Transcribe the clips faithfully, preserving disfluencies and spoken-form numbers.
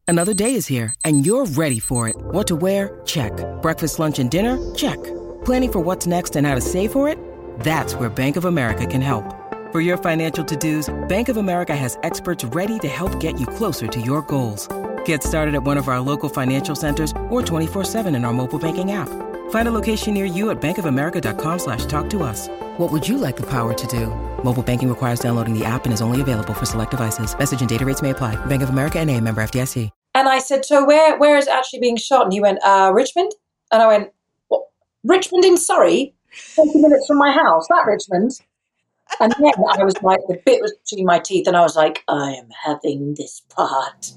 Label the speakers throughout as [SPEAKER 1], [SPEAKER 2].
[SPEAKER 1] Another day is here, and you're ready for it. What to wear? Check. Breakfast, lunch, and dinner? Check. Planning for what's next and how to save for it? That's where Bank of America can help. For your financial to-dos, Bank of America has experts ready to help get you closer to your goals. Get started at one of our local financial centers or twenty-four seven in our mobile banking app. Find a location near you at bankofamerica.com slash talk to us. What would you like the power to do? Mobile banking requires downloading the app and is only available for select devices. Message and data rates may apply. Bank of America N A, member F D I C.
[SPEAKER 2] And I said, so where where is it actually being shot? And he went, uh, Richmond? And I went, what? Richmond in Surrey? twenty minutes from my house, that Richmond? And then I was like, the bit was between my teeth, and I was like, I am having this part.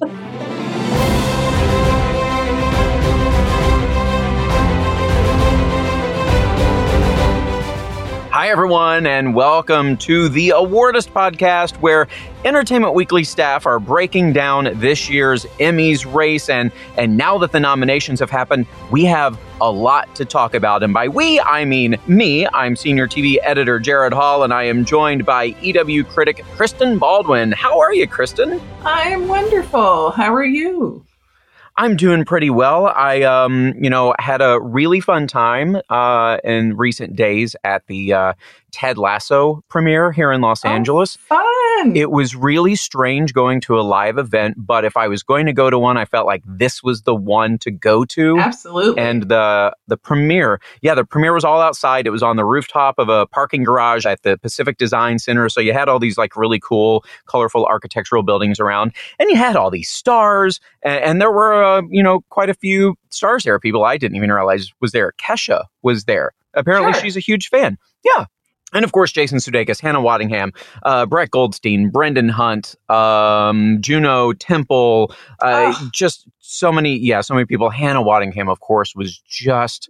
[SPEAKER 3] Hi, everyone, and welcome to the Awardist podcast, where Entertainment Weekly staff are breaking down this year's Emmys race. And, and now that the nominations have happened, we have a lot to talk about. And by we, I mean me. I'm senior T V editor Jared Hall, and I am joined by E W critic Kristen Baldwin. How are you, Kristen?
[SPEAKER 4] I'm wonderful. How are you?
[SPEAKER 3] I'm doing pretty well. I, um, you know, had a really fun time uh, in recent days at the uh, Ted Lasso premiere here in Los
[SPEAKER 4] oh,
[SPEAKER 3] Angeles.
[SPEAKER 4] Fun!
[SPEAKER 3] It was really strange going to a live event, but if I was going to go to one, I felt like this was the one to go to.
[SPEAKER 4] Absolutely.
[SPEAKER 3] And the the premiere, yeah, the premiere was all outside. It was on the rooftop of a parking garage at the Pacific Design Center. So you had all these like really cool, colorful architectural buildings around, and you had all these stars, and, and there were, uh, you know, quite a few stars there. People I didn't even realize was there. Kesha was there. Apparently,
[SPEAKER 4] Sure.
[SPEAKER 3] She's a huge fan. Yeah. And of course, Jason Sudeikis, Hannah Waddingham, uh, Brett Goldstein, Brendan Hunt, um, Juno Temple, uh,
[SPEAKER 4] Oh.
[SPEAKER 3] just so many, yeah, so many people. Hannah Waddingham, of course, was just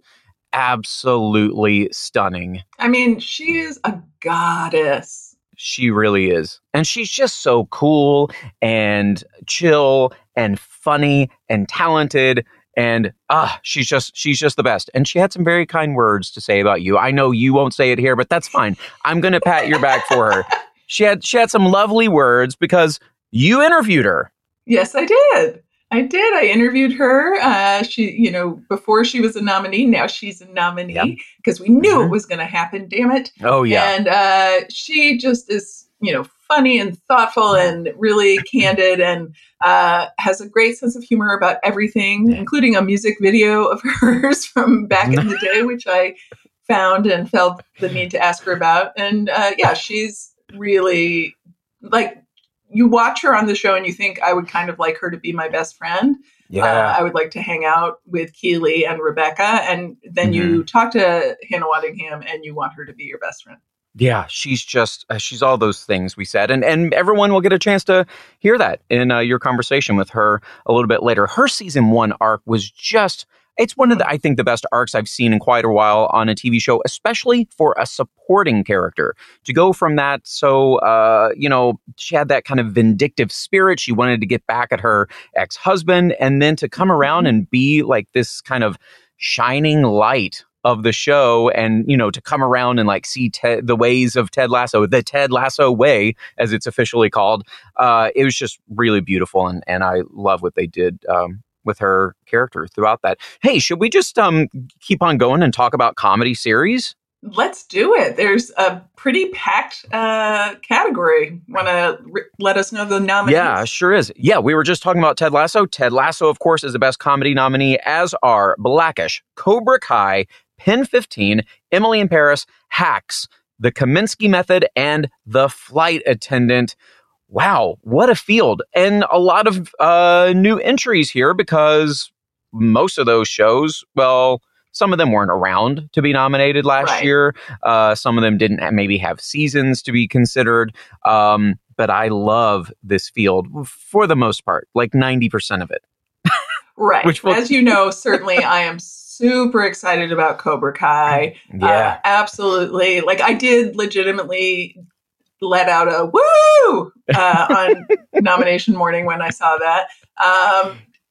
[SPEAKER 3] absolutely stunning.
[SPEAKER 4] I mean, she is a goddess.
[SPEAKER 3] She really is. And she's just so cool and chill and funny and talented. And ah, she's just she's just the best. And she had some very kind words to say about you. I know you won't say it here, but that's fine. I'm going to pat your back for her. She had she had some lovely words because you interviewed her.
[SPEAKER 4] Yes, I did. I did. I interviewed her. Uh, she, you know, before she was a nominee, now she's a nominee because we knew
[SPEAKER 3] Mhm.
[SPEAKER 4] it was going to happen. Damn it.
[SPEAKER 3] Oh, yeah.
[SPEAKER 4] And uh, she just is, you know, funny and thoughtful and really candid, and uh, has a great sense of humor about everything, including a music video of hers from back in the day, which I found and felt the need to ask her about. And uh, yeah, she's really like, you watch her on the show and you think I would kind of like her to be my best friend.
[SPEAKER 3] Yeah.
[SPEAKER 4] Uh, I would like to hang out with Keely and Rebecca. And then
[SPEAKER 3] Mhm.
[SPEAKER 4] you talk to Hannah Waddingham and you want her to be your best friend.
[SPEAKER 3] Yeah, she's just, uh, she's all those things we said. And and everyone will get a chance to hear that in uh, your conversation with her a little bit later. Her season one arc was just, it's one of the, I think, the best arcs I've seen in quite a while on a T V show, especially for a supporting character. To go from that, so, uh, you know, she had that kind of vindictive spirit. She wanted to get back at her ex-husband, and then to come around and be like this kind of shining light of the show, and, you know, to come around and like see Ted, the ways of Ted Lasso, the Ted Lasso way, as it's officially called. Uh, it was just really beautiful. And, and I love what they did um, with her character throughout that. Hey, should we just um, keep on going and talk about comedy series?
[SPEAKER 4] Let's do it. There's a pretty packed uh, category. Want to r- let us know the nominees?
[SPEAKER 3] Yeah, sure is. Yeah, we were just talking about Ted Lasso. Ted Lasso, of course, is the best comedy nominee, as are Blackish, Cobra Kai, Pen fifteen, Emily in Paris, Hacks, The Kaminsky Method, and The Flight Attendant. Wow, what a field. And a lot of uh, new entries here, because most of those shows, well, some of them weren't around to be nominated last
[SPEAKER 4] Right.
[SPEAKER 3] year. Uh, some of them didn't ha- maybe have seasons to be considered. Um, but I love this field for the most part, like ninety percent of it.
[SPEAKER 4] Right.
[SPEAKER 3] Which will-
[SPEAKER 4] As you know, certainly I am super excited about Cobra Kai.
[SPEAKER 3] Yeah.
[SPEAKER 4] Uh, absolutely. Like, I did legitimately let out a woo uh, on nomination morning when I saw that. Um,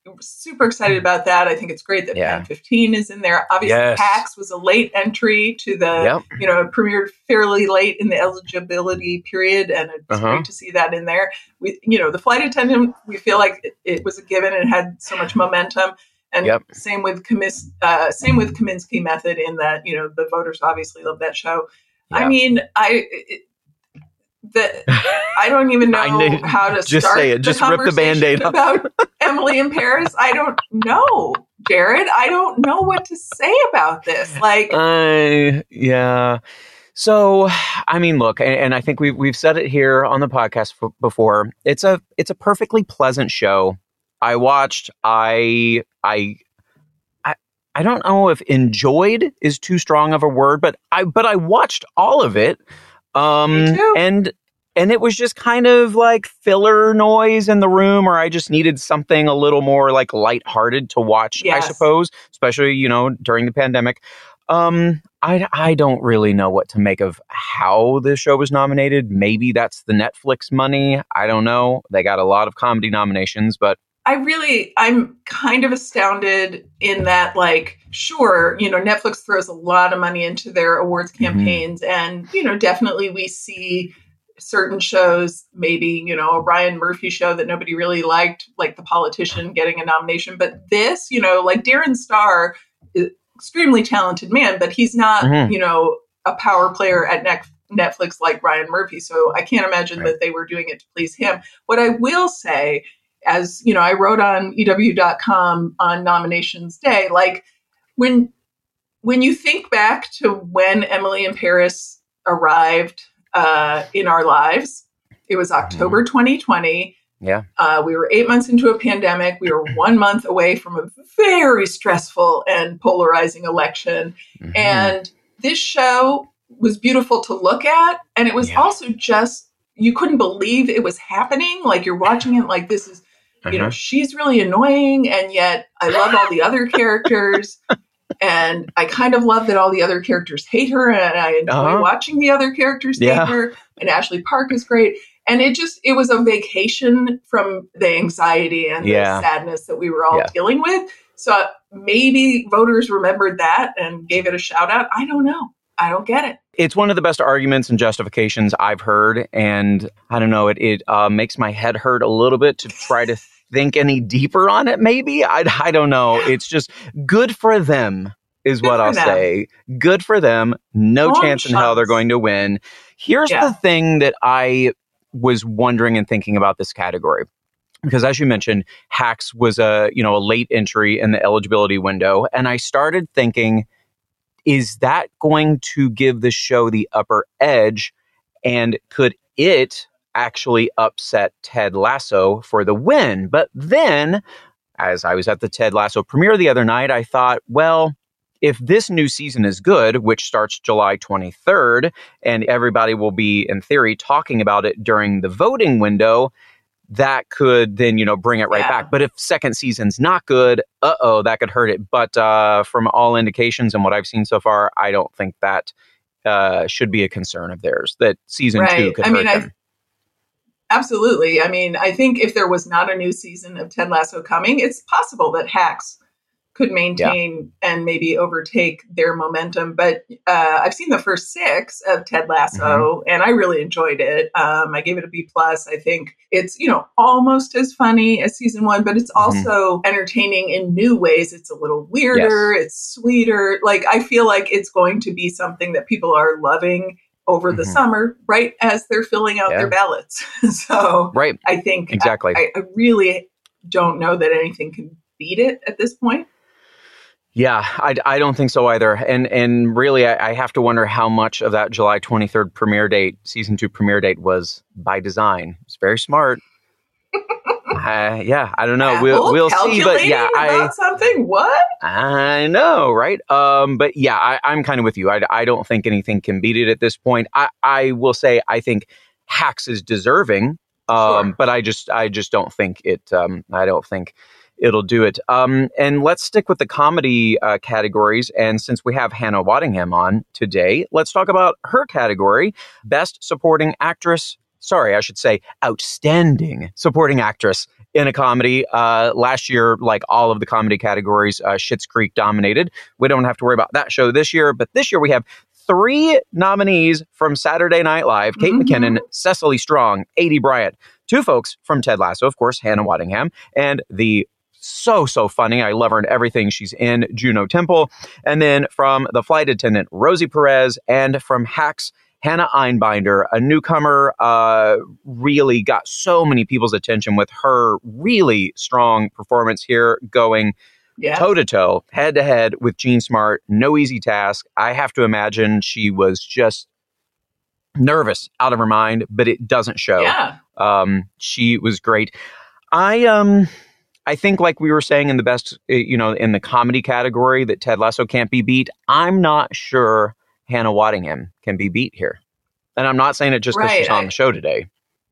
[SPEAKER 4] super excited about that. I think it's great that
[SPEAKER 3] Yeah.
[SPEAKER 4] Pen fifteen is in there. Obviously,
[SPEAKER 3] Yes.
[SPEAKER 4] Hacks was a late entry to the,
[SPEAKER 3] Yep.
[SPEAKER 4] you know, it premiered fairly late in the eligibility period, and it's
[SPEAKER 3] Uh-huh.
[SPEAKER 4] great to see that in there. We, you know, the flight attendant, we feel like it, it was a given and had so much momentum. And
[SPEAKER 3] Yep.
[SPEAKER 4] same with Kamis, uh, same with Kaminsky Method, in that, you know, the voters obviously love that show. I
[SPEAKER 3] Yeah.
[SPEAKER 4] mean, I. It, The, I don't even
[SPEAKER 3] I
[SPEAKER 4] know
[SPEAKER 3] need-
[SPEAKER 4] how to
[SPEAKER 3] just
[SPEAKER 4] start
[SPEAKER 3] say it.
[SPEAKER 4] the
[SPEAKER 3] Just rip the
[SPEAKER 4] conversation
[SPEAKER 3] Band-Aid off.
[SPEAKER 4] about Emily in Paris. I don't know, Jared. I don't know what to say about this. Like,
[SPEAKER 3] Uh, yeah. So, I mean, look, and, and I think we've we've said it here on the podcast f- before. It's a it's a perfectly pleasant show. I watched. I I. I I don't know if enjoyed is too strong of a word, but I but I watched all of it. Um,
[SPEAKER 4] Me too.
[SPEAKER 3] and and it was just kind of like filler noise in the room, or I just needed something a little more like lighthearted to watch,
[SPEAKER 4] Yes.
[SPEAKER 3] I suppose, especially, you know, during the pandemic. Um, I, I don't really know what to make of how this show was nominated. Maybe that's the Netflix money. I don't know. They got a lot of comedy nominations, but
[SPEAKER 4] I really, I'm kind of astounded in that, like, sure, you know, Netflix throws a lot of money into their awards campaigns, and, you know, definitely we see certain shows, maybe, you know, a Ryan Murphy show that nobody really liked, like The Politician, getting a nomination. But this, you know, like Darren Star, is extremely talented man, but he's not,
[SPEAKER 3] Mhm.
[SPEAKER 4] you know, a power player at Net- Netflix like Ryan Murphy. So I can't imagine
[SPEAKER 3] Right.
[SPEAKER 4] that they were doing it to please him. What I will say, as you know, I wrote on E W dot com on nominations day, like when when you think back to when Emily in Paris arrived uh, in our lives, it was October twenty twenty.
[SPEAKER 3] yeah.
[SPEAKER 4] Uh, we were eight months into a pandemic. We were one month away from a very stressful and polarizing election.
[SPEAKER 3] Mhm.
[SPEAKER 4] And this show was beautiful to look at. And it was
[SPEAKER 3] Yeah.
[SPEAKER 4] also just, you couldn't believe it was happening. Like, you're watching it like, this is, you know,
[SPEAKER 3] Uh-huh.
[SPEAKER 4] she's really annoying, and yet I love all the other characters. And I kind of love that all the other characters hate her, and I enjoy
[SPEAKER 3] Uh-huh.
[SPEAKER 4] watching the other characters
[SPEAKER 3] Yeah.
[SPEAKER 4] hate her. And Ashley Park is great. And it just, it was a vacation from the anxiety and
[SPEAKER 3] Yeah.
[SPEAKER 4] the sadness that we were all
[SPEAKER 3] Yeah.
[SPEAKER 4] dealing with. So maybe voters remembered that and gave it a shout out. I don't know. I don't get it.
[SPEAKER 3] It's one of the best arguments and justifications I've heard. And I don't know, it, it uh, makes my head hurt a little bit to try to think any deeper on it, maybe. I, I don't know. It's just good for them is
[SPEAKER 4] Good
[SPEAKER 3] what
[SPEAKER 4] for
[SPEAKER 3] I'll
[SPEAKER 4] them.
[SPEAKER 3] say. Good for them. No
[SPEAKER 4] Long
[SPEAKER 3] chance in hell
[SPEAKER 4] shots.
[SPEAKER 3] they're going to win. Here's
[SPEAKER 4] Yeah.
[SPEAKER 3] the thing that I was wondering and thinking about this category. Because as you mentioned, Hacks was a, you know, a late entry in the eligibility window. And I started thinking, is that going to give the show the upper edge? And could it actually upset Ted Lasso for the win? But then, as I was at the Ted Lasso premiere the other night, I thought, well, if this new season is good, which starts July twenty-third, and everybody will be, in theory, talking about it during the voting window, that could then, you know, bring it right
[SPEAKER 4] Yeah.
[SPEAKER 3] back. But if second season's not good, uh-oh, that could hurt it. But uh, from all indications and what I've seen so far, I don't think that uh, should be a concern of theirs, that season two
[SPEAKER 4] Right.
[SPEAKER 3] could
[SPEAKER 4] I
[SPEAKER 3] hurt
[SPEAKER 4] mean, I-
[SPEAKER 3] them.
[SPEAKER 4] Absolutely. I mean, I think if there was not a new season of Ted Lasso coming, it's possible that Hacks could maintain and maybe overtake their momentum. But uh, I've seen the first six of Ted Lasso,
[SPEAKER 3] Mm-hmm.
[SPEAKER 4] and I really enjoyed it. Um, I gave it a B plus. I think it's, you know, almost as funny as season one, but it's
[SPEAKER 3] Mm-hmm.
[SPEAKER 4] also entertaining in new ways. It's a little weirder. It's sweeter. Like, I feel like it's going to be something that people are loving over the
[SPEAKER 3] Mhm.
[SPEAKER 4] summer, right as they're filling out
[SPEAKER 3] Yeah.
[SPEAKER 4] their ballots. So
[SPEAKER 3] Right.
[SPEAKER 4] I think
[SPEAKER 3] Exactly.
[SPEAKER 4] I, I really don't know that anything can beat it at this point.
[SPEAKER 3] Yeah, I, I don't think so either. And and really, I, I have to wonder how much of that July twenty-third premiere date, season two premiere date, was by design. It's very smart. uh, yeah, I don't know. We'll
[SPEAKER 4] Apple
[SPEAKER 3] we'll see. But yeah,
[SPEAKER 4] calculating
[SPEAKER 3] I
[SPEAKER 4] about something. What?
[SPEAKER 3] I know, right? Um, but yeah, I, I'm kind of with you. I, I don't think anything can beat it at this point. I, I will say I think Hacks is deserving, um,
[SPEAKER 4] Sure.
[SPEAKER 3] but I just I just don't think it. Um, I don't think it'll do it. Um, and let's stick with the comedy uh, categories. And since we have Hannah Waddingham on today, let's talk about her category: Best Supporting Actress sorry, I should say outstanding supporting actress in a comedy. Uh, last year, like all of the comedy categories, uh, Schitt's Creek dominated. We don't have to worry about that show this year, but this year we have three nominees from Saturday Night Live: Kate mm-hmm. McKinnon, Cecily Strong, Aidy Bryant. Two folks from Ted Lasso, of course, Hannah Waddingham, and the so, so funny, I love her in everything she's in, Juno Temple. And then from The Flight Attendant, Rosie Perez, and from Hacks, Hannah Einbinder, a newcomer, uh, really got so many people's attention with her really strong performance here, going yes. toe-to-toe, head-to-head with Jean Smart. No easy task. I have to imagine she was just nervous out of her mind, but it doesn't show.
[SPEAKER 4] Yeah.
[SPEAKER 3] Um, she was great. I... um. I think, like we were saying in the best, you know, in the comedy category, that Ted Lasso can't be beat. I'm not sure Hannah Waddingham can be beat here. And I'm not saying it just because
[SPEAKER 4] right.
[SPEAKER 3] she's on the show today.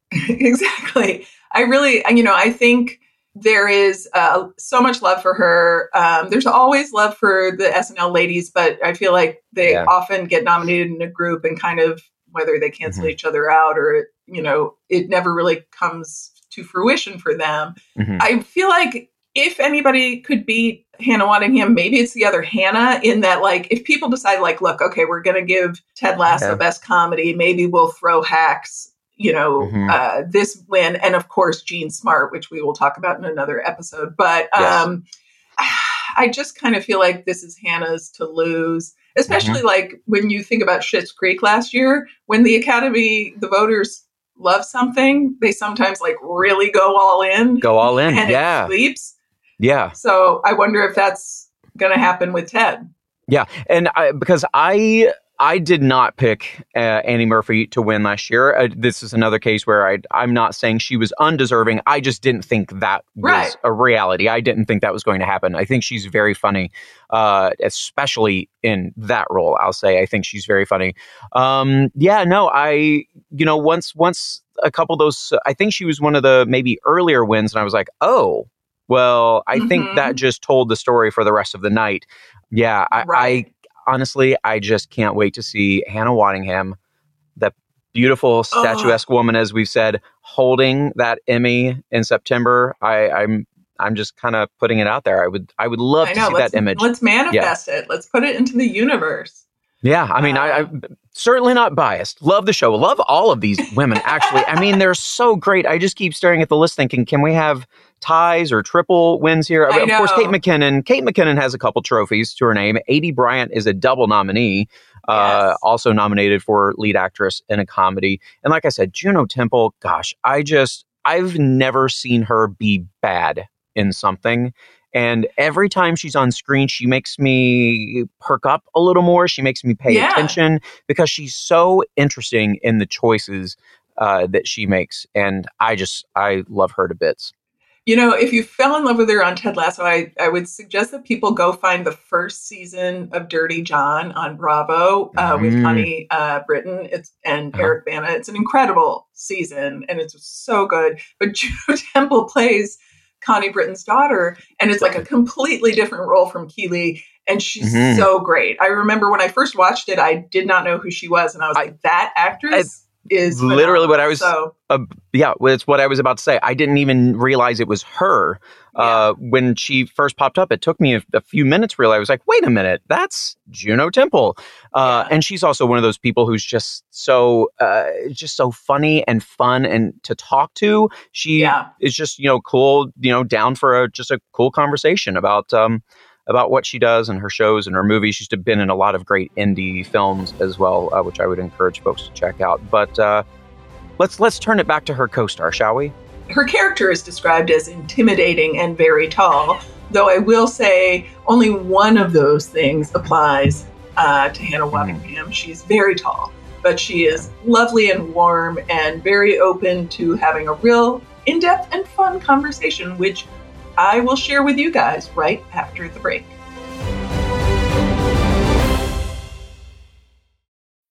[SPEAKER 4] Exactly. I really, you know, I think there is uh, so much love for her. Um, there's always love for the S N L ladies, but I feel like they yeah. often get nominated in a group and kind of, whether they cancel mm-hmm. each other out or, you know, it never really comes to fruition for them. Mm-hmm. I feel like if anybody could beat Hannah Waddingham, maybe it's the other Hannah, in that, like, if people decide, like, look, okay, we're going to give Ted Lasso yeah. best comedy, maybe we'll throw Hacks, you know, mm-hmm. uh, this win. And of course, Jean Smart, which we will talk about in another episode. But um, yes. I just kind of feel like this is Hannah's to lose, especially mm-hmm. like when you think about Schitt's Creek last year, when the Academy, the voters love something, they sometimes like really go all in.
[SPEAKER 3] Go all in,
[SPEAKER 4] and
[SPEAKER 3] yeah.
[SPEAKER 4] it sleeps.
[SPEAKER 3] Yeah.
[SPEAKER 4] So I wonder if that's going to happen with Ted.
[SPEAKER 3] Yeah, and I, because I I did not pick uh, Annie Murphy to win last year. Uh, this is another case where I I'm not saying she was undeserving. I just didn't think that was
[SPEAKER 4] right.
[SPEAKER 3] a reality. I didn't think that was going to happen. I think she's very funny, uh, especially in that role. I'll say I think she's very funny. Um, yeah, no, I you know once once a couple of those, I think she was one of the maybe earlier wins, and I was like, oh, well, I mm-hmm. think that just told the story for the rest of the night. Yeah, I.
[SPEAKER 4] Right.
[SPEAKER 3] I Honestly, I just can't wait to see Hannah Waddingham, the beautiful statuesque oh. woman, as we've said, holding that Emmy in September. I, I'm I'm just kind of putting it out there. I would I would love
[SPEAKER 4] I
[SPEAKER 3] to
[SPEAKER 4] know.
[SPEAKER 3] see
[SPEAKER 4] let's,
[SPEAKER 3] that image.
[SPEAKER 4] Let's manifest yeah. it. Let's put it into the universe.
[SPEAKER 3] Yeah, I mean, um, I, I'm certainly not biased. Love the show. Love all of these women, actually. I mean, they're so great. I just keep staring at the list thinking, can we have ties or triple wins here?
[SPEAKER 4] I
[SPEAKER 3] of
[SPEAKER 4] know.
[SPEAKER 3] course, Kate McKinnon. Kate McKinnon has a couple trophies to her name. Aidy Bryant is a double nominee, uh,
[SPEAKER 4] yes.
[SPEAKER 3] also nominated for lead actress in a comedy. And like I said, Juno Temple, gosh, I just, I've never seen her be bad in something. And every time she's on screen, she makes me perk up a little more. She makes me pay
[SPEAKER 4] yeah.
[SPEAKER 3] attention because she's so interesting in the choices uh, that she makes. And I just, I love her to bits.
[SPEAKER 4] You know, if you fell in love with her on Ted Lasso, I, I would suggest that people go find the first season of Dirty John on Bravo uh, mm. with Connie uh, Britton it's, and uh-huh. Eric Bana. It's an incredible season, and it's so good. But Juno Temple plays Connie Britton's daughter, and it's like a completely different role from Keeley, and she's mm-hmm. so great. I remember when I first watched it, I did not know who she was, and I was I, like, that actress I, is
[SPEAKER 3] literally what I was
[SPEAKER 4] so.
[SPEAKER 3] uh, yeah it's what I was about to say. I didn't even realize it was her uh, yeah. when she first popped up. It took me a, a few minutes to realize. I was like, wait a minute, that's Juno Temple. Uh, yeah. And she's also one of those people who's just so uh, just so funny and fun and to talk to. She
[SPEAKER 4] yeah.
[SPEAKER 3] is just, you know, cool, you know, down for a, just a cool conversation about um, about what she does and her shows and her movies. She's been in a lot of great indie films as well, uh, which I would encourage folks to check out. But uh, let's let's turn it back to her co-star, shall we?
[SPEAKER 4] Her character is described as intimidating and very tall, though I will say only one of those things applies uh, to Hannah Waddingham. Mm-hmm. She's very tall, but she is lovely and warm and very open to having a real in-depth and fun conversation, which I will share with you guys right after the break.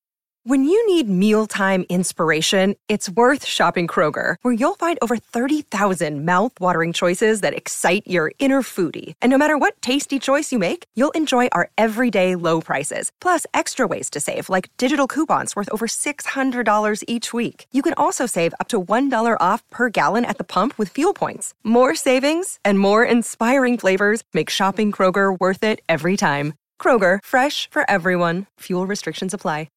[SPEAKER 5] When you need mealtime inspiration, it's worth shopping Kroger, where you'll find over thirty thousand mouth-watering choices that excite your inner foodie. And no matter what tasty choice you make, you'll enjoy our everyday low prices, plus extra ways to save, like digital coupons worth over six hundred dollars each week. You can also save up to one dollar off per gallon at the pump with fuel points. More savings and more inspiring flavors make shopping Kroger worth it every time. Kroger, fresh for everyone. Fuel restrictions apply.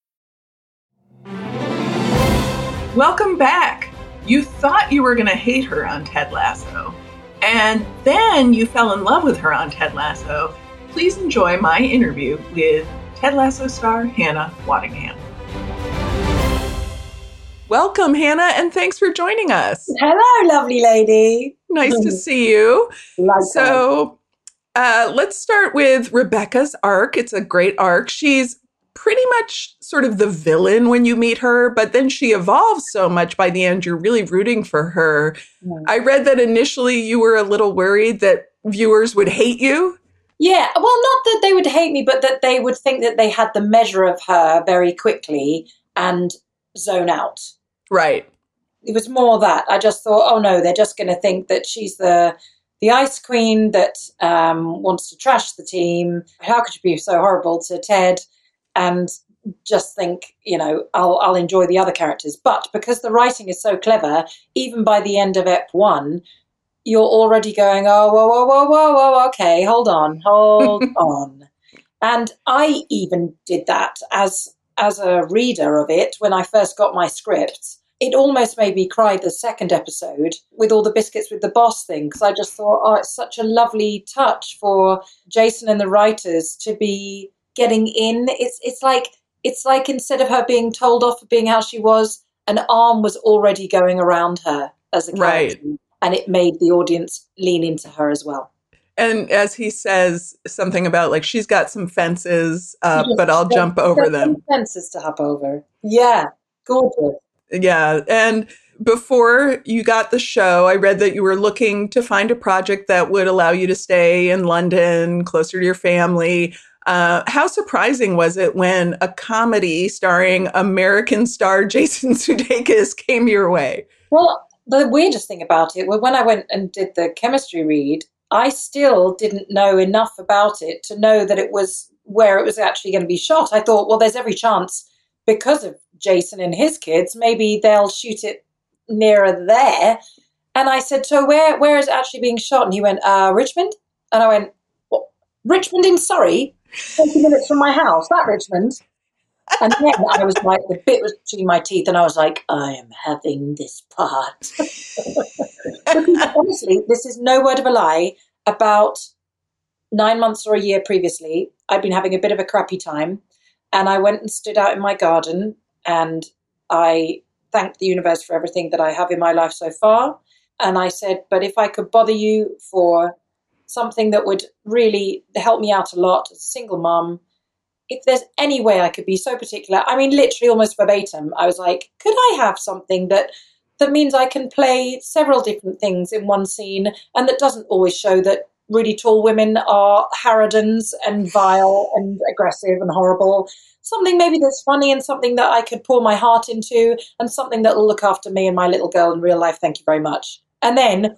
[SPEAKER 4] Welcome back. You thought you were going to hate her on Ted Lasso, and then you fell in love with her on Ted Lasso. Please enjoy my interview with Ted Lasso star Hannah Waddingham. Welcome, Hannah, and thanks for joining us.
[SPEAKER 2] Hello, lovely lady.
[SPEAKER 4] Nice to see you.
[SPEAKER 2] Likewise.
[SPEAKER 4] So uh, let's start with Rebecca's arc. It's a great arc. She's pretty much sort of the villain when you meet her, but then she evolves so much by the end, you're really rooting for her. Yeah. I read that initially you were a little worried that viewers would hate you.
[SPEAKER 2] Yeah, well, not that they would hate me, but that they would think that they had the measure of her very quickly and zone out.
[SPEAKER 4] Right.
[SPEAKER 2] It was more that. I just thought, oh no, they're just going to think that she's the the ice queen that um, wants to trash the team. How could you be so horrible to Ted? And just think, you know, I'll I'll enjoy the other characters. But because the writing is so clever, even by the end of Ep one, you're already going, oh, whoa, whoa, whoa, whoa, whoa, okay, hold on, hold on. And I even did that as as a reader of it when I first got my script. It almost made me cry the second episode with all the biscuits with the boss thing, because I just thought, oh, it's such a lovely touch for Jason and the writers to be getting in. It's it's like it's like instead of her being told off for being how she was, an arm was already going around her as a character, right. And it made the audience lean into her as well.
[SPEAKER 4] And as he says something about like she's got some fences up, just, but I'll jump over them.
[SPEAKER 2] Fences to hop over. Yeah, gorgeous.
[SPEAKER 4] Yeah, and before you got the show, I read that you were looking to find a project that would allow you to stay in London, closer to your family. Uh, how surprising was it when a comedy starring American star Jason Sudeikis came your way?
[SPEAKER 2] Well, the weirdest thing about it, well, when I went and did the chemistry read, I still didn't know enough about it to know that it was where it was actually going to be shot. I thought, well, there's every chance because of Jason and his kids, maybe they'll shoot it nearer there. And I said, so where where is it actually being shot? And he went, uh, Richmond? And I went, what? Richmond in Surrey? twenty minutes from my house, that Richmond. And then I was like, the bit was between my teeth, and I was like, I am having this part. Because honestly, this is no word of a lie. About nine months or a year previously, I'd been having a bit of a crappy time, and I went and stood out in my garden, and I thanked the universe for everything that I have in my life so far. And I said, but if I could bother you for something that would really help me out a lot as a single mom, if there's any way I could be so particular, I mean, literally almost verbatim, I was like, could I have something that that means I can play several different things in one scene, and that doesn't always show that really tall women are harridans and vile and aggressive and horrible. Something maybe that's funny and something that I could pour my heart into, and something that will look after me and my little girl in real life. Thank you very much. And then,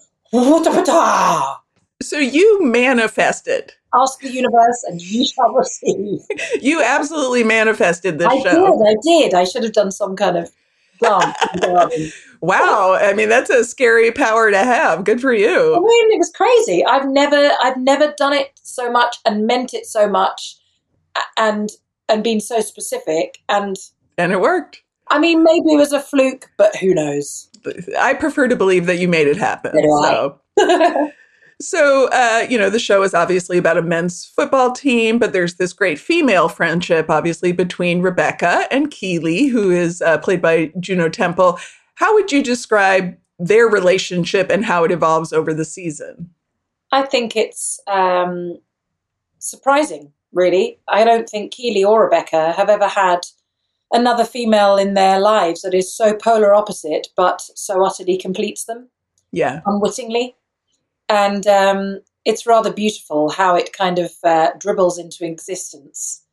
[SPEAKER 4] so you manifested.
[SPEAKER 2] Ask the universe and you shall receive.
[SPEAKER 4] You absolutely manifested this
[SPEAKER 2] I
[SPEAKER 4] show.
[SPEAKER 2] I did, I did. I should have done some kind of dance.
[SPEAKER 4] Wow. I mean, that's a scary power to have. Good for you.
[SPEAKER 2] I mean, it was crazy. I've never, I've never done it so much and meant it so much and, and been so specific. And,
[SPEAKER 4] and it worked.
[SPEAKER 2] I mean, maybe it was a fluke, but who knows?
[SPEAKER 4] I prefer to believe that you made it happen.
[SPEAKER 2] So.
[SPEAKER 4] So, uh, you know, the show is obviously about a men's football team, but there's this great female friendship, obviously, between Rebecca and Keeley, who is uh, played by Juno Temple. How would you describe their relationship and how it evolves over the season?
[SPEAKER 2] I think it's um, surprising, really. I don't think Keeley or Rebecca have ever had another female in their lives that is so polar opposite, but so utterly completes them.
[SPEAKER 4] Yeah.
[SPEAKER 2] Unwittingly. And um, it's rather beautiful how it kind of uh, dribbles into existence.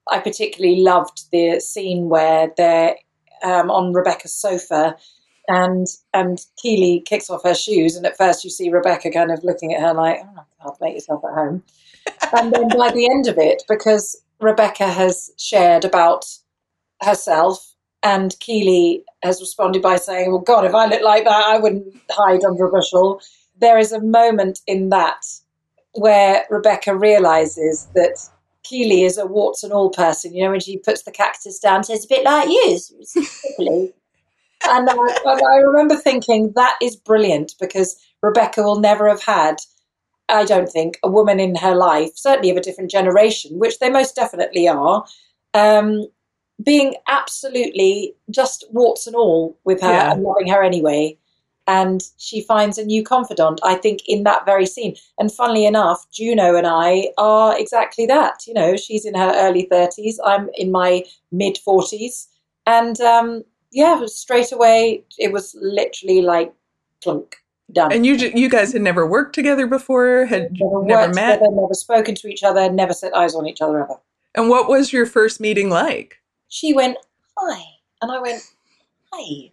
[SPEAKER 2] I particularly loved the scene where they're um, on Rebecca's sofa and and Keely kicks off her shoes, and at first you see Rebecca kind of looking at her like, oh my God, make yourself at home. And then by the end of it, because Rebecca has shared about herself and Keely has responded by saying, well, God, if I looked like that, I wouldn't hide under a bushel. There is a moment in that where Rebecca realizes that Keely is a warts and all person. You know, when she puts the cactus down, says, a bit like you. and, I, and I remember thinking that is brilliant, because Rebecca will never have had, I don't think, a woman in her life, certainly of a different generation, which they most definitely are, um, being absolutely just warts and all with her
[SPEAKER 4] Yeah.
[SPEAKER 2] and loving her anyway. And she finds a new confidant, I think, in that very scene. And funnily enough, Juno and I are exactly that. You know, she's in her early thirties. I'm in my mid forties. And um, yeah, it was straight away, it was literally like plunk, done.
[SPEAKER 4] And you ju- you guys had never worked together before, had
[SPEAKER 2] Never,
[SPEAKER 4] never
[SPEAKER 2] worked
[SPEAKER 4] met?
[SPEAKER 2] together, never spoken to each other, never set eyes on each other ever.
[SPEAKER 4] And what was your first meeting like?
[SPEAKER 2] She went, hi. And I went, hi.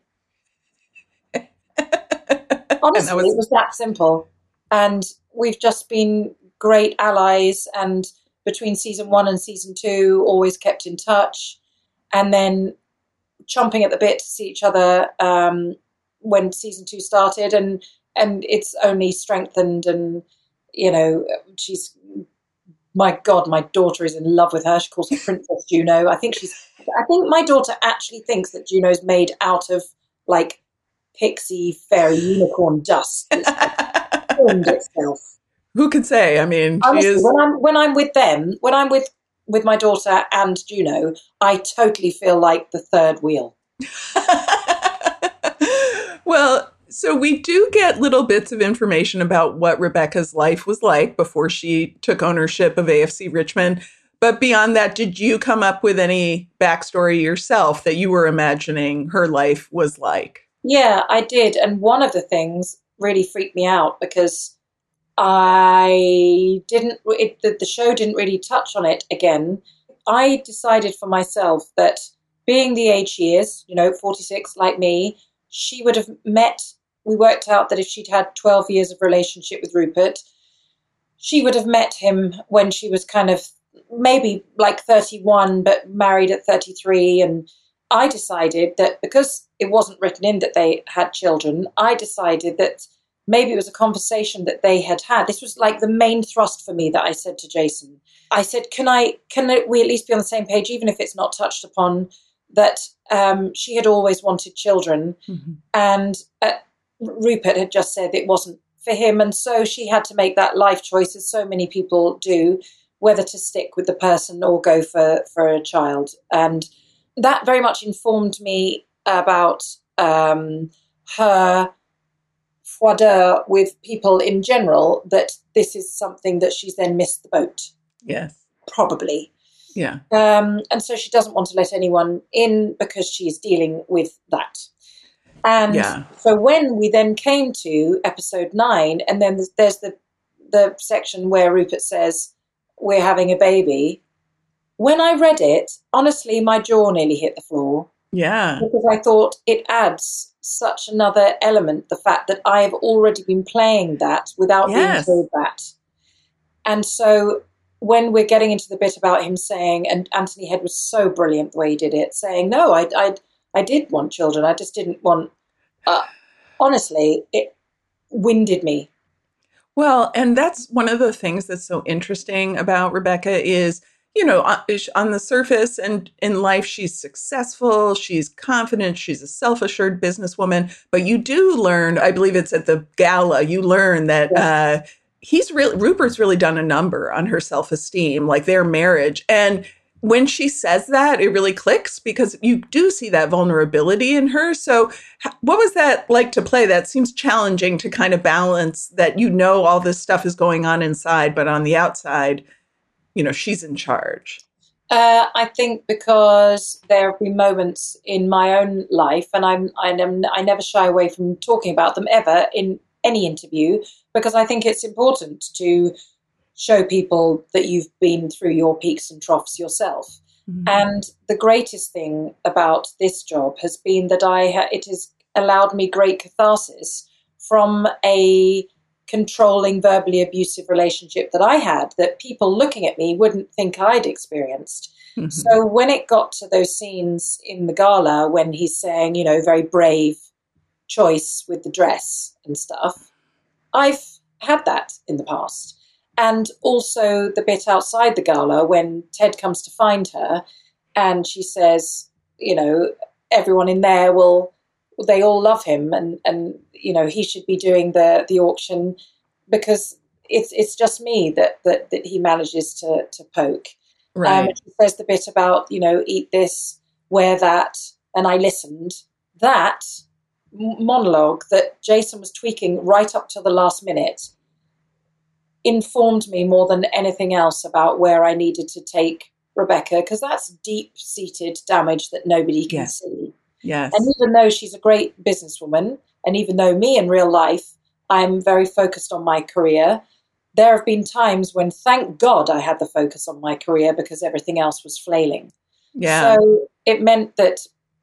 [SPEAKER 2] Honestly,
[SPEAKER 4] was-
[SPEAKER 2] it was that simple. And we've just been great allies. And between season one and season two, always kept in touch. And then chomping at the bit to see each other um, when season two started. And, and it's only strengthened. And, you know, she's, my God, my daughter is in love with her. She calls her Princess Juno. I think she's, I think my daughter actually thinks that Juno's made out of like pixie fairy unicorn dust. It's formed itself.
[SPEAKER 4] Who could say? I mean, she
[SPEAKER 2] Honestly,
[SPEAKER 4] is.
[SPEAKER 2] when I'm when I'm with them, when I'm with with my daughter and Juno, I totally feel like the third wheel.
[SPEAKER 4] Well, so we do get little bits of information about what Rebecca's life was like before she took ownership of A F C Richmond. But beyond that, did you come up with any backstory yourself that you were imagining her life was like?
[SPEAKER 2] Yeah, I did. And one of the things really freaked me out because I didn't, it, the, the show didn't really touch on it again. I decided for myself that being the age she is, you know, forty-six like me, she would have met, we worked out that if she'd had twelve years of relationship with Rupert, she would have met him when she was kind of maybe like thirty-one, but married at thirty-three. And I decided that because it wasn't written in that they had children, I decided that maybe it was a conversation that they had had. This was like the main thrust for me that I said to Jason. I said, can I, can we at least be on the same page, even if it's not touched upon, that um, she had always wanted children. Mm-hmm. And uh, Rupert had just said it wasn't for him. And so she had to make that life choice, as so many people do, whether to stick with the person or go for, for a child. And that very much informed me about um, her froideur with people in general, that this is something that she's then missed the boat.
[SPEAKER 4] Yes.
[SPEAKER 2] Probably.
[SPEAKER 4] Yeah.
[SPEAKER 2] Um, and so she doesn't want to let anyone in because she's dealing with that. And
[SPEAKER 4] yeah.
[SPEAKER 2] so when we then came to episode nine, and then there's, there's the the section where Rupert says, we're having a baby. When I read it, honestly, my jaw nearly hit the floor.
[SPEAKER 4] Yeah.
[SPEAKER 2] Because I thought it adds such another element, the fact that I have already been playing that without
[SPEAKER 4] yes.
[SPEAKER 2] being told that. And so when we're getting into the bit about him saying, and Anthony Head was so brilliant the way he did it, saying, no, I, I, I did want children. I just didn't want, uh, honestly, it winded me.
[SPEAKER 4] Well, and that's one of the things that's so interesting about Rebecca is, you know, on the surface and in life, she's successful, she's confident, she's a self-assured businesswoman. But you do learn, I believe it's at the gala, you learn that uh, he's really, Rupert's really done a number on her self-esteem, like their marriage. And when she says that, it really clicks because you do see that vulnerability in her. So what was that like to play? That seems challenging to kind of balance that, you know, all this stuff is going on inside, but on the outside, you know, she's in charge.
[SPEAKER 2] Uh, I think because there have been moments in my own life, and I'm, I'm, I never shy away from talking about them ever in any interview, because I think it's important to show people that you've been through your peaks and troughs yourself.
[SPEAKER 4] Mm-hmm.
[SPEAKER 2] And the greatest thing about this job has been that I ha- it has allowed me great catharsis from a controlling, verbally abusive relationship that I had that people looking at me wouldn't think I'd experienced. Mm-hmm. So when it got to those scenes in the gala when he's saying, you know, very brave choice with the dress and stuff, I've had that in the past. And also the bit outside the gala when Ted comes to find her and she says, you know, everyone in there will, they all love him and, and you know, he should be doing the, the auction because it's it's just me that that, that he manages to, to poke.
[SPEAKER 4] Right.
[SPEAKER 2] Um, she says the bit about, you know, eat this, wear that, and I listened. That monologue that Jason was tweaking right up to the last minute informed me more than anything else about where I needed to take Rebecca, because that's deep-seated damage that nobody can
[SPEAKER 4] yes.
[SPEAKER 2] see.
[SPEAKER 4] Yes.
[SPEAKER 2] And even though she's a great businesswoman, and even though me in real life, I'm very focused on my career, there have been times when, thank God, I had the focus on my career because everything else was flailing.
[SPEAKER 4] Yeah.
[SPEAKER 2] So it meant that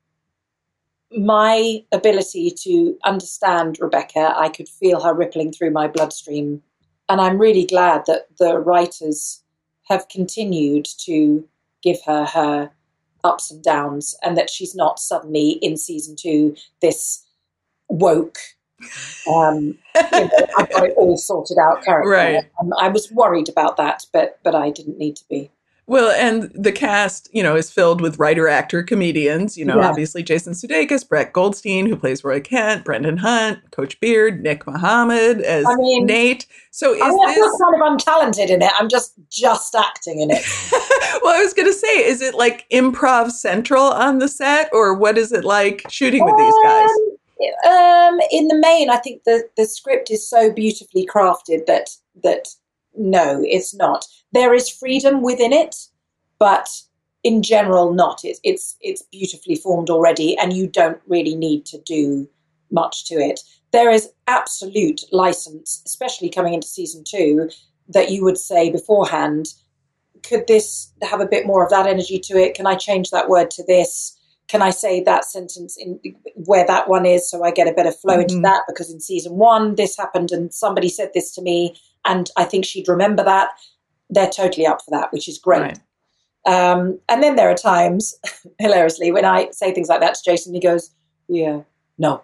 [SPEAKER 2] my ability to understand Rebecca, I could feel her rippling through my bloodstream. And I'm really glad that the writers have continued to give her her ups and downs and that she's not suddenly in season two this woke, um, you know, I've got it all sorted out character.
[SPEAKER 4] Right.
[SPEAKER 2] Um, I was worried about that, but but I didn't need to be.
[SPEAKER 4] Well, and the cast, you know, is filled with writer, actor, comedians, you know,
[SPEAKER 2] Yeah.
[SPEAKER 4] obviously Jason Sudeikis, Brett Goldstein, who plays Roy Kent, Brendan Hunt, Coach Beard, Nick Mohammed as
[SPEAKER 2] I mean,
[SPEAKER 4] Nate. So is
[SPEAKER 2] I, mean, I feel
[SPEAKER 4] this...
[SPEAKER 2] kind of untalented in it. I'm just just acting in it.
[SPEAKER 4] Well, I was going to say, is it like improv central on the set, or what is it like shooting with these guys?
[SPEAKER 2] Um, um, in the main, I think the, the script is so beautifully crafted that that no, it's not. There is freedom within it, but in general, not. It's it's it's beautifully formed already, and you don't really need to do much to it. There is absolute license, especially coming into season two, that you would say beforehand, could this have a bit more of that energy to it? Can I change that word to this? Can I say that sentence in where that one is so I get a better flow mm-hmm. into that? Because in season one, this happened and somebody said this to me and I think she'd remember that. They're totally up for that, which is great. Right. Um, and then there are times, hilariously, when I say things like that to Jason, he goes, yeah, no.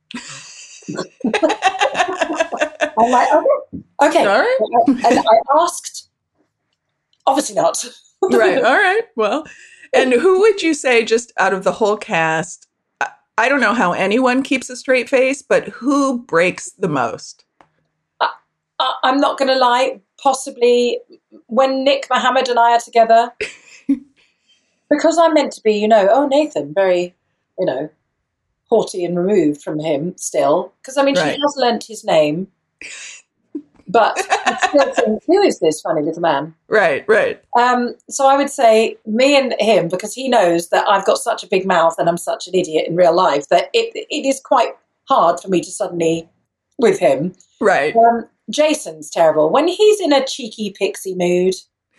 [SPEAKER 2] I'm like, okay, okay.
[SPEAKER 4] All right.
[SPEAKER 2] And I asked, obviously not.
[SPEAKER 4] Right. All right. Well, and who would you say, just out of the whole cast, I don't know how anyone keeps a straight face, but who breaks the most?
[SPEAKER 2] I, I, I'm not going to lie. Possibly when Nick Mohammed and I are together, because I'm meant to be, you know, oh, Nathan, very, you know, haughty and removed from him still. Because, I mean, right. she has learnt his name, but I still think, who is this funny little man?
[SPEAKER 4] Right, right.
[SPEAKER 2] Um, so I would say me and him, because he knows that I've got such a big mouth and I'm such an idiot in real life, that it it is quite hard for me to suddenly, with him.
[SPEAKER 4] Right.
[SPEAKER 2] Um, Jason's terrible. When he's in a cheeky pixie mood,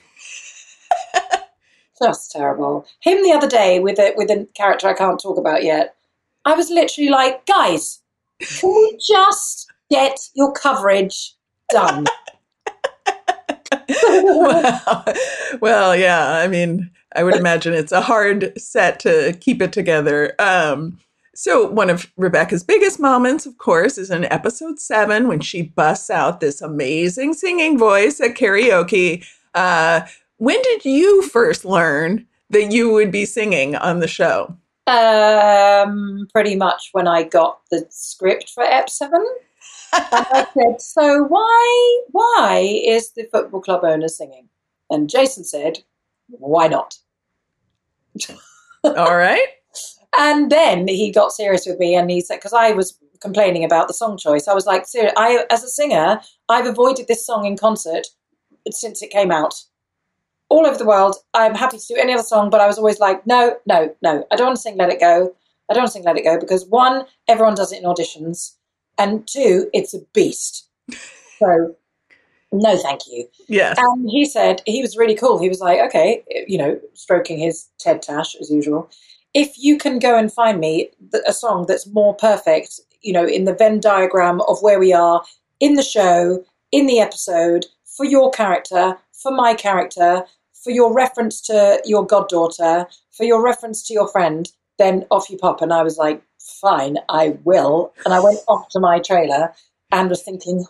[SPEAKER 2] just terrible. Him the other day with a, with a character I can't talk about yet, I was literally like, guys, can we just get your coverage done?
[SPEAKER 4] well, well, yeah, I mean, I would imagine it's a hard set to keep it together. Um, so one of Rebecca's biggest moments, of course, is in episode seven when she busts out this amazing singing voice at karaoke. Uh, when did you first learn that you would be singing on the show?
[SPEAKER 2] Um, pretty much when I got the script for ep seven. And I said, so why, why is the football club owner singing? And Jason said, why not?
[SPEAKER 4] All right.
[SPEAKER 2] And then he got serious with me and he said, because I was complaining about the song choice. I was like, seriously, I, as a singer, I've avoided this song in concert since it came out. All over the world, I'm happy to do any other song, but I was always like, no, no, no. I don't want to sing Let It Go. I don't want to sing Let It Go because, one, everyone does it in auditions. And two, it's a beast. So no, thank you.
[SPEAKER 4] Yes.
[SPEAKER 2] And he said, he was really cool. He was like, okay, you know, stroking his Ted Tash as usual. If you can go and find me a song that's more perfect, you know, in the Venn diagram of where we are in the show, in the episode, for your character, for my character, for your reference to your goddaughter, for your reference to your friend, then off you pop. And I was like, fine, I will. And I went off to my trailer and was thinking,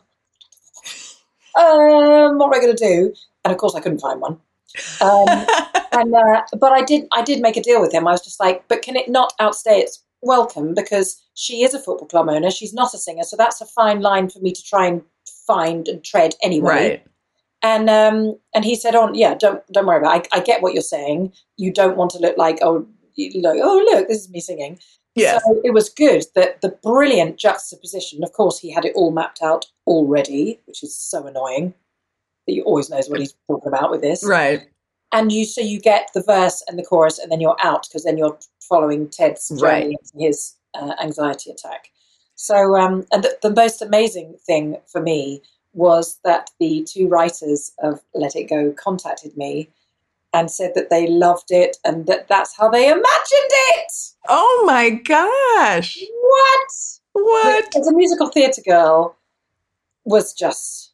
[SPEAKER 2] um, what am I going to do? And of course I couldn't find one. Um, and uh, but I did I did make a deal with him. I was just like, but can it not outstay its welcome, because she is a football club owner, she's not a singer, so that's a fine line for me to try and find and tread anyway.
[SPEAKER 4] Right.
[SPEAKER 2] And um and he said, "On, yeah, don't don't worry about it. I, I get what you're saying. You don't want to look like oh you look, oh look, this is me singing."
[SPEAKER 4] Yes.
[SPEAKER 2] So it was good that the brilliant juxtaposition. Of course, he had it all mapped out already, which is so annoying. He always knows what he's talking about with this.
[SPEAKER 4] Right.
[SPEAKER 2] And you, so you get the verse and the chorus, and then you're out, because then you're following Ted's journey
[SPEAKER 4] Right.
[SPEAKER 2] into his uh, anxiety attack. So, um, and the, the most amazing thing for me was that the two writers of Let It Go contacted me and said that they loved it and that that's how they imagined it.
[SPEAKER 4] Oh my gosh.
[SPEAKER 2] What?
[SPEAKER 4] What?
[SPEAKER 2] As a musical theatre girl, was just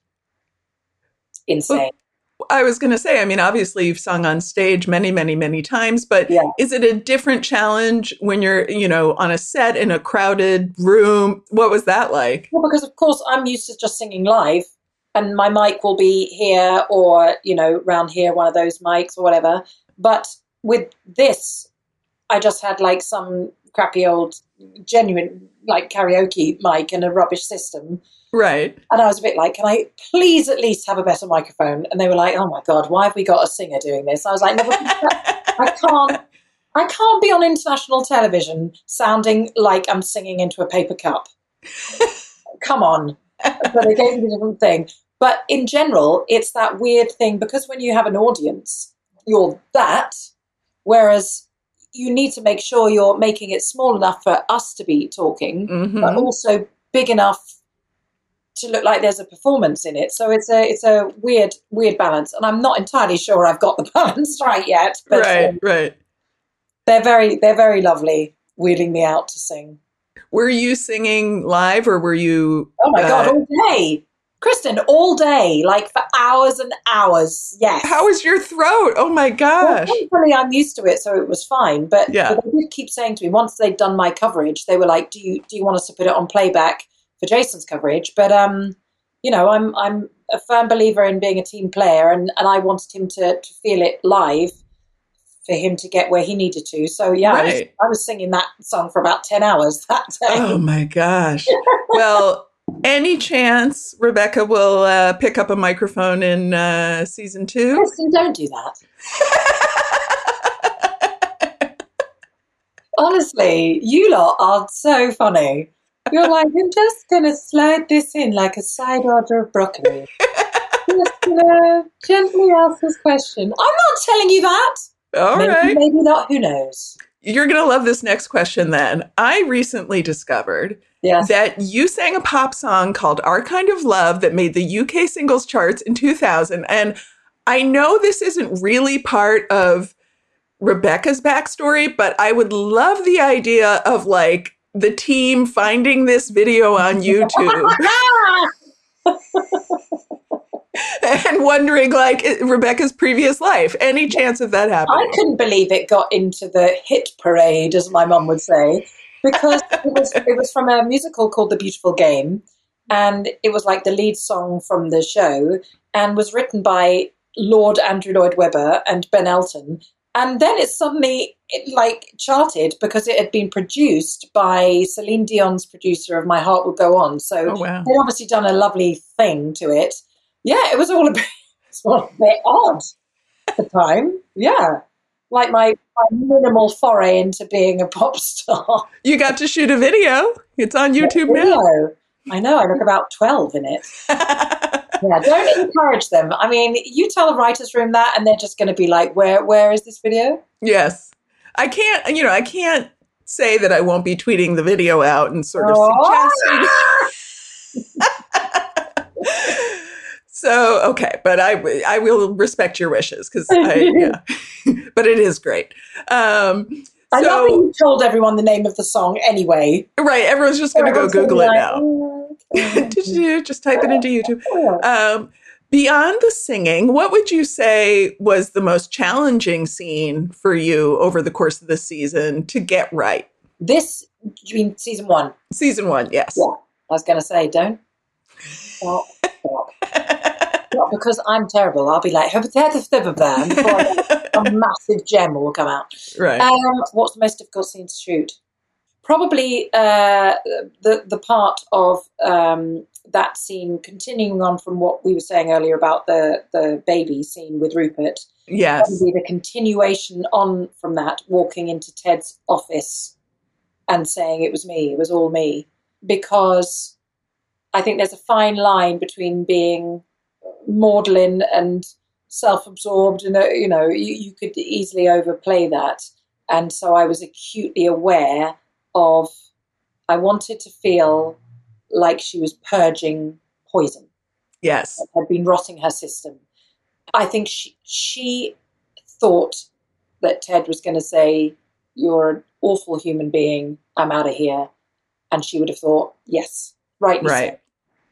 [SPEAKER 2] insane.
[SPEAKER 4] I was going to say, I mean, obviously you've sung on stage many, many, many times, but
[SPEAKER 2] Yeah.
[SPEAKER 4] is it a different challenge when you're, you know, on a set in a crowded room? What was that like?
[SPEAKER 2] Well, because of course I'm used to just singing live, and my mic will be here or, you know, round here, one of those mics or whatever. But with this, I just had like some crappy old genuine like karaoke mic and a rubbish system.
[SPEAKER 4] Right.
[SPEAKER 2] And I was a bit like, can I please at least have a better microphone? And they were like, oh my God, why have we got a singer doing this? I was like, no, I can't, I can't be on international television sounding like I'm singing into a paper cup. Come on. So they gave me a different thing. But in general, it's that weird thing, because when you have an audience, you're that, whereas you need to make sure you're making it small enough for us to be talking,
[SPEAKER 4] Mhm.
[SPEAKER 2] but also big enough to look like there's a performance in it. So it's a it's a weird weird balance, and I'm not entirely sure I've got the balance right yet. But
[SPEAKER 4] Right,
[SPEAKER 2] um,
[SPEAKER 4] right.
[SPEAKER 2] they're very they're very lovely, wheeling me out to sing.
[SPEAKER 4] Were you singing live or were you?
[SPEAKER 2] Oh my God,
[SPEAKER 4] uh,
[SPEAKER 2] all day, Kristen, all day, like for hours and hours. Yes.
[SPEAKER 4] How was your throat? Oh my
[SPEAKER 2] Well,
[SPEAKER 4] gosh.
[SPEAKER 2] thankfully, I'm used to it, so it was fine. But,
[SPEAKER 4] Yeah.
[SPEAKER 2] but they did keep saying to me, once they'd done my coverage, they were like, "Do you do you want us to put it on playback for Jason's coverage?" But um, you know, I'm I'm a firm believer in being a team player, and, and I wanted him to, to feel it live for him to get where he needed to. So yeah, I, was,
[SPEAKER 4] Right.
[SPEAKER 2] I was singing that song for about ten hours that day.
[SPEAKER 4] Oh my gosh. Well, any chance Rebecca will uh, pick up a microphone in uh, season two?
[SPEAKER 2] Kristen, don't do that. Honestly, you lot are so funny. You're like, I'm just going to slide this in like a side order of broccoli. Just going to gently ask this question. I'm not telling you that.
[SPEAKER 4] All
[SPEAKER 2] maybe,
[SPEAKER 4] right.
[SPEAKER 2] maybe not. Who knows?
[SPEAKER 4] You're going to love this next question then. I recently discovered
[SPEAKER 2] Yes.
[SPEAKER 4] that you sang a pop song called Our Kind of Love that made the U K singles charts in two thousand. And I know this isn't really part of Rebecca's backstory, but I would love the idea of like the team finding this video on YouTube and wondering like Rebecca's previous life. Any chance of that happening?
[SPEAKER 2] I couldn't believe it got into the hit parade, as my mum would say, because it was it was from a musical called The Beautiful Game, and it was like the lead song from the show, and was written by Lord Andrew Lloyd Webber and Ben Elton. And then it suddenly it like charted because it had been produced by Celine Dion's producer of My Heart Will Go On. So
[SPEAKER 4] Oh, wow.
[SPEAKER 2] they'd obviously done a lovely thing to it. Yeah, it was all a bit, it was all a bit odd at the time. Yeah. Like my, my minimal foray into being a pop star.
[SPEAKER 4] You got to shoot a video. It's on YouTube now.
[SPEAKER 2] Video. I know, I look about twelve in it. Yeah, don't encourage them. I mean, you tell the writer's room that and they're just going to be like, where, where is this video?
[SPEAKER 4] Yes. I can't, you know, I can't say that I won't be tweeting the video out and sort of
[SPEAKER 2] Oh.
[SPEAKER 4] suggesting. So, okay, but I, I will respect your wishes because I, yeah, but it is great. Um,
[SPEAKER 2] I
[SPEAKER 4] so,
[SPEAKER 2] love that you told everyone the name of the song anyway.
[SPEAKER 4] Right, everyone's just going to go Google it
[SPEAKER 2] like,
[SPEAKER 4] now.
[SPEAKER 2] Oh, okay.
[SPEAKER 4] Just type it into YouTube. Um, beyond the singing, what would you say was the most challenging scene for you over the course of the season to get right?
[SPEAKER 2] This, you mean season one?
[SPEAKER 4] Season one, yes.
[SPEAKER 2] Yeah, I was going to say, don't stop, stop. Not because I'm terrible. I'll be like, before a massive gem will come out.
[SPEAKER 4] Right.
[SPEAKER 2] Um, what's the most difficult scene to shoot? Probably uh, the the part of um, that scene, continuing on from what we were saying earlier about the, the baby scene with Rupert.
[SPEAKER 4] Yes.
[SPEAKER 2] Probably the continuation on from that, walking into Ted's office and saying it was me, it was all me. Because I think there's a fine line between being maudlin and self-absorbed, and you know, you, you could easily overplay that. And so I was acutely aware of, I wanted to feel like she was purging poison.
[SPEAKER 4] Yes.
[SPEAKER 2] That had been rotting her system. I think she, she thought that Ted was going to say, you're an awful human being, I'm out of here. And she would have thought, yes, rightly
[SPEAKER 4] right.
[SPEAKER 2] so.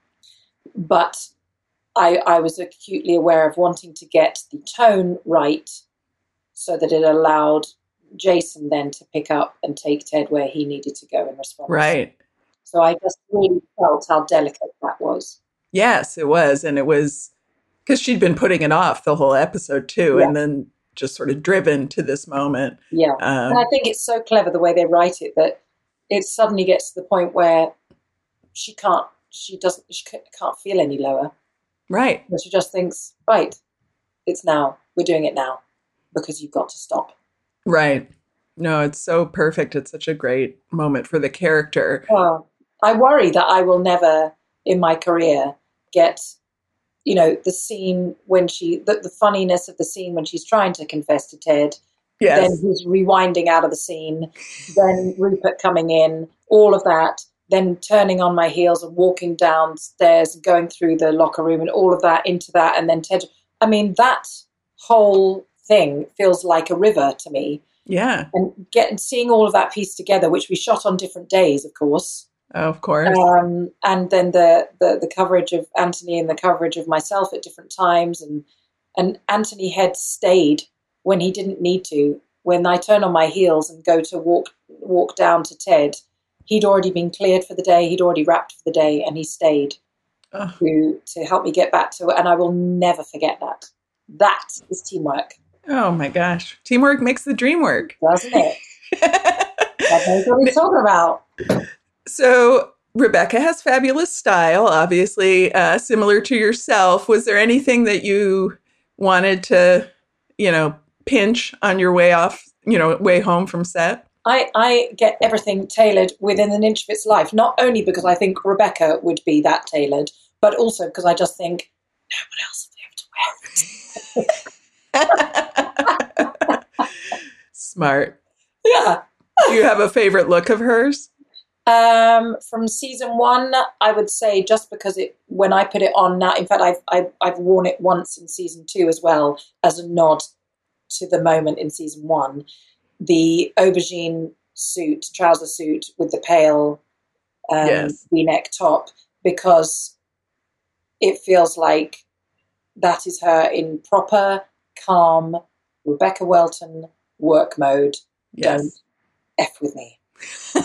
[SPEAKER 2] But I, I was acutely aware of wanting to get the tone right so that it allowed Jason then to pick up and take Ted where he needed to go in response.
[SPEAKER 4] Right.
[SPEAKER 2] So I just really felt how delicate that was.
[SPEAKER 4] Yes, it was. And it was because she'd been putting it off the whole episode too,
[SPEAKER 2] Yeah.
[SPEAKER 4] and then just sort of driven to this moment.
[SPEAKER 2] Yeah.
[SPEAKER 4] Um,
[SPEAKER 2] and I think it's so clever the way they write it that it suddenly gets to the point where she can't, she doesn't, she can't feel any lower.
[SPEAKER 4] Right.
[SPEAKER 2] And she just thinks, right, it's now. We're doing it now because you've got to stop.
[SPEAKER 4] Right. No, it's so perfect. It's such a great moment for the character.
[SPEAKER 2] Well, I worry that I will never in my career get, you know, the scene when she, the, the funniness of the scene when she's trying to confess to Ted.
[SPEAKER 4] Yes.
[SPEAKER 2] Then he's rewinding out of the scene. Then Rupert coming in, all of that. Then turning on my heels and walking downstairs and going through the locker room and all of that into that. And then Ted, I mean, that whole thing feels like a river to me.
[SPEAKER 4] Yeah.
[SPEAKER 2] And getting, seeing all of that piece together, which we shot on different days, of course.
[SPEAKER 4] Oh, of course.
[SPEAKER 2] Um, and then the, the, the coverage of Anthony and the coverage of myself at different times. And, and Anthony had stayed when he didn't need to. When I turn on my heels and go to walk walk down to Ted, he'd already been cleared for the day. He'd already wrapped for the day, and he stayed
[SPEAKER 4] oh.
[SPEAKER 2] to to help me get back to it. And I will never forget that. That is teamwork.
[SPEAKER 4] Oh my gosh. Teamwork makes the dream work.
[SPEAKER 2] Doesn't it? That knows what we're talking about.
[SPEAKER 4] So Rebecca has fabulous style, obviously, uh, similar to yourself. Was there anything that you wanted to, you know, pinch on your way off, you know, way home from set?
[SPEAKER 2] I, I get everything tailored within an inch of its life, not only because I think Rebecca would be that tailored, but also because I just think, no one else will be able to wear it.
[SPEAKER 4] Smart.
[SPEAKER 2] Yeah.
[SPEAKER 4] Do you have a favorite look of hers?
[SPEAKER 2] Um, from season one, I would say just because it, when I put it on now, in fact, I've, I've, I've worn it once in season two as well as a nod to the moment in season one. The aubergine suit, trouser suit with the pale um,
[SPEAKER 4] yes.
[SPEAKER 2] V-neck top, because it feels like that is her in proper, calm, Rebecca Welton work mode.
[SPEAKER 4] Yes.
[SPEAKER 2] Don't F with me.
[SPEAKER 4] And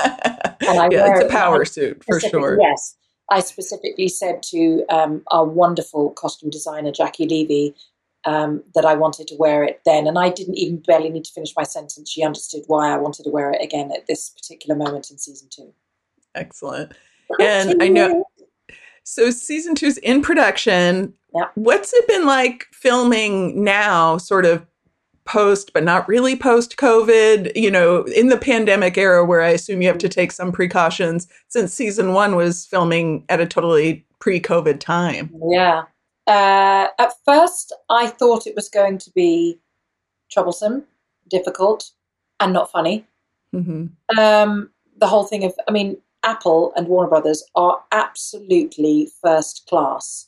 [SPEAKER 4] I yeah, it's a power suit for sure.
[SPEAKER 2] Yes. I specifically said to um, our wonderful costume designer, Jackie Levy, Um, that I wanted to wear it then. And I didn't even barely need to finish my sentence. She understood why I wanted to wear it again at this particular moment in season two.
[SPEAKER 4] Excellent. And I know, so season two's in production.
[SPEAKER 2] Yeah.
[SPEAKER 4] What's it been like filming now, sort of post, but not really post-COVID, you know, in the pandemic era where I assume you have to take some precautions, since season one was filming at a totally pre-COVID time?
[SPEAKER 2] Yeah. Uh, at first, I thought it was going to be troublesome, difficult, and not funny.
[SPEAKER 4] Mm-hmm.
[SPEAKER 2] Um, the whole thing of, I mean, Apple and Warner Brothers are absolutely first class.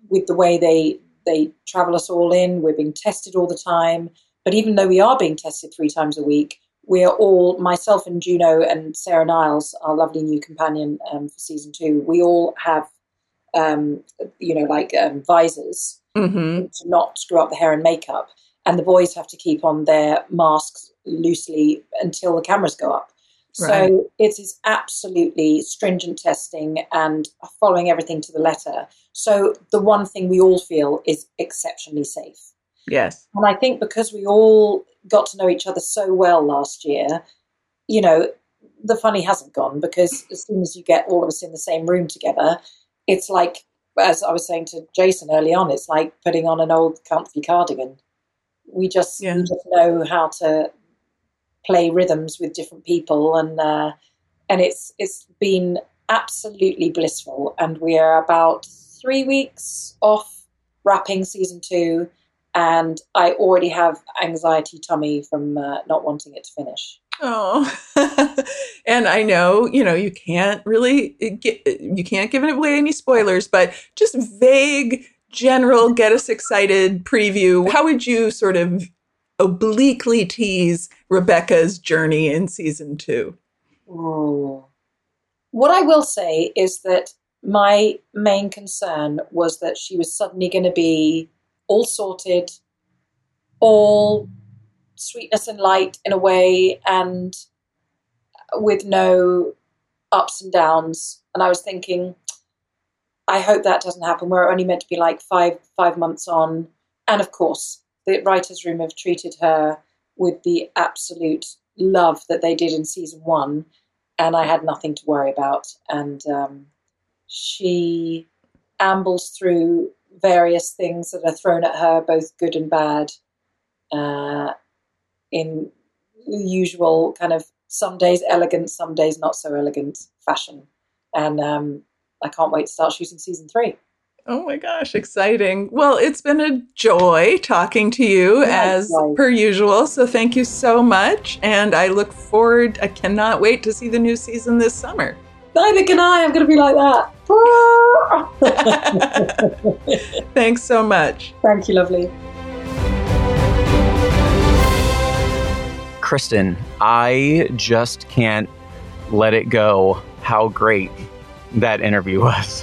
[SPEAKER 2] with the way they they travel us all in. We're being tested all the time. But even though we are being tested three times a week, we are all, myself and Juno and Sarah Niles, our lovely new companion um, for season two, we all have, um, you know, like um, visors mm-hmm. to not screw up the hair and makeup. And the boys have to keep on their masks loosely until the cameras go up. Right. So it is absolutely stringent testing and following everything to the letter. So the one thing we all feel is exceptionally safe.
[SPEAKER 4] Yes.
[SPEAKER 2] And I think because we all got to know each other so well last year, you know, the funny hasn't gone, because as soon as you get all of us in the same room together, it's like, as I was saying to Jason early on, it's like putting on an old comfy cardigan. We just, yeah. we just know how to play rhythms with different people, and uh, and it's it's been absolutely blissful. And we are about three weeks off wrapping season two, and I already have anxiety tummy from uh, not wanting it to finish.
[SPEAKER 4] Oh, and I know, you know, you can't really get, you can't give away any spoilers, but just vague, general, get us excited preview. How would you sort of obliquely tease Rebecca's journey in season two?
[SPEAKER 2] Ooh. What I will say is that my main concern was that she was suddenly going to be all sorted, all sweetness and light in a way, and with no ups and downs. And I was thinking, I hope that doesn't happen. We're only meant to be like five five months on. And of course, the writers' room have treated her with the absolute love that they did in season one, and I had nothing to worry about. And um, she ambles through various things that are thrown at her, both good and bad, uh, in the usual kind of some days elegant, some days not so elegant fashion. And um, I can't wait to start shooting season three.
[SPEAKER 4] Oh my gosh, exciting. Well, it's been a joy talking to you yeah, as right. per usual. So thank you so much. And I look forward, I cannot wait to see the new season this summer.
[SPEAKER 2] Neither can I. I'm going to be like that.
[SPEAKER 4] Thanks so much.
[SPEAKER 2] Thank you, lovely.
[SPEAKER 3] Kristen, I just can't let it go how great that interview was.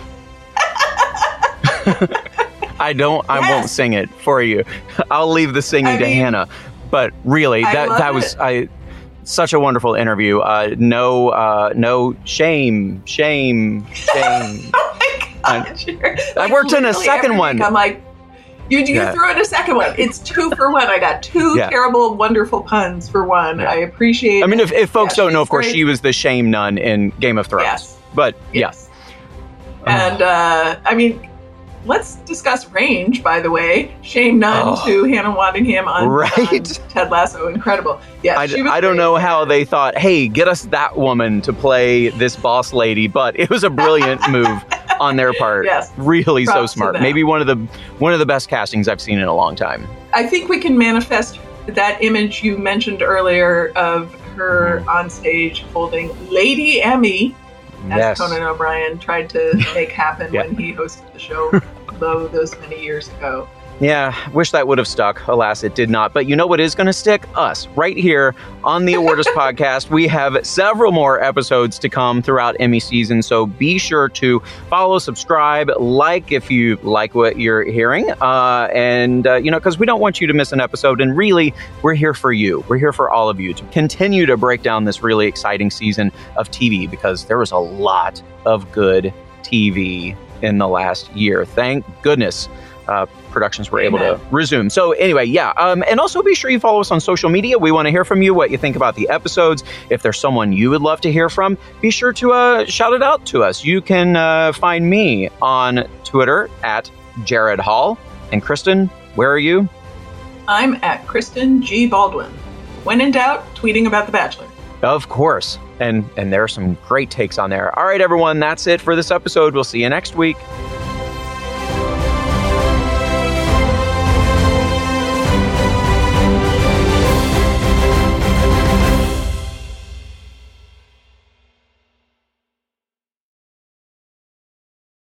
[SPEAKER 3] I don't, I yes. won't sing it for you. I'll leave the singing I to mean, Hannah. But really, that, that was I, such a wonderful interview. Uh, no, uh, no shame, shame, shame.
[SPEAKER 4] Oh my gosh.
[SPEAKER 3] I, I worked in a second one.
[SPEAKER 4] I'm like, you, you yeah. threw in a second one. It's two for one. I got two yeah. terrible, wonderful puns for one. Yeah. I appreciate it.
[SPEAKER 3] I mean, if, if folks yeah, don't know, of course, great. She was the shame nun in Game of Thrones.
[SPEAKER 4] Yes.
[SPEAKER 3] But,
[SPEAKER 4] yes. yeah. And, uh, I mean, let's discuss range, by the way. Shame none oh. to Hannah Waddingham on, right? on Ted Lasso. Incredible. Yeah,
[SPEAKER 3] I,
[SPEAKER 4] she was
[SPEAKER 3] I don't
[SPEAKER 4] great.
[SPEAKER 3] know how they thought, hey, get us that woman to play this boss lady, but it was a brilliant move on their part.
[SPEAKER 4] Yes.
[SPEAKER 3] Really
[SPEAKER 4] Props
[SPEAKER 3] so smart. Maybe one of the one of the best castings I've seen in a long time.
[SPEAKER 4] I think we can manifest that image you mentioned earlier of her mm. on stage holding Lady Emmy, as
[SPEAKER 3] yes.
[SPEAKER 4] Conan O'Brien tried to make happen yeah. when he hosted the show though those many years ago.
[SPEAKER 3] Yeah, wish that would have stuck. Alas, it did not. But you know what is going to stick? Us. Right here on the Awardist Podcast. We have several more episodes to come throughout Emmy season, so be sure to follow, subscribe, like if you like what you're hearing. Uh, and, uh, you know, because we don't want you to miss an episode. And really, we're here for you. We're here for all of you to continue to break down this really exciting season of T V, because there was a lot of good T V in the last year. Thank goodness. Uh, productions were Amen. able to resume. So anyway, yeah. Um, and also be sure you follow us on social media. We want to hear from you, what you think about the episodes. If there's someone you would love to hear from, be sure to uh, shout it out to us. You can uh, find me on Twitter at Jared Hall. And Kristen, where are you?
[SPEAKER 4] I'm at Kristen G. Baldwin. When in doubt, tweeting about The Bachelor.
[SPEAKER 3] Of course. And, and there are some great takes on there. All right, everyone, that's it for this episode. We'll see you next week.